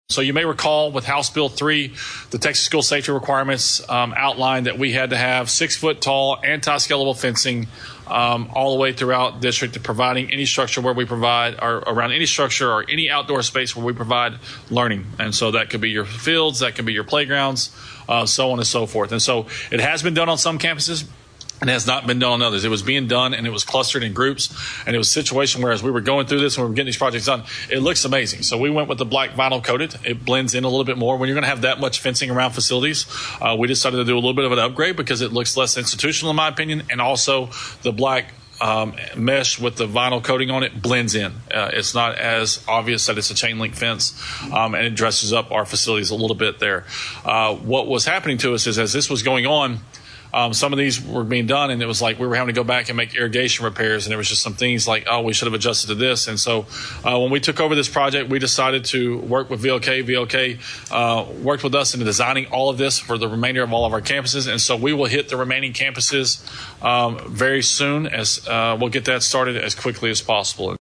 So you may recall with House Bill 3, the Texas School Safety Requirements outlined that we had to have 6-foot tall anti-scalable fencing all the way throughout district, to providing any structure where we provide, or around any structure or any outdoor space where we provide learning. And so that could be your fields, that could be your playgrounds, so on and so forth. And so it has been done on some campuses. It has not been done on others. It was being done, and it was clustered in groups, and it was a situation where as we were going through this and we were getting these projects done, it looks amazing. So we went with the black vinyl coated. It blends in a little bit more. When you're going to have that much fencing around facilities, we decided to do a little bit of an upgrade because it looks less institutional in my opinion, and also the black mesh with the vinyl coating on it blends in. It's not as obvious that it's a chain link fence, and it dresses up our facilities a little bit there. What was happening to us is, as this was going on, some of these were being done, and it was like we were having to go back and make irrigation repairs, and there was just some things like, oh, we should have adjusted to this. And so when we took over this project, we decided to work with VLK. VLK worked with us in designing all of this for the remainder of all of our campuses, and so we will hit the remaining campuses very soon. As we'll get that started as quickly as possible.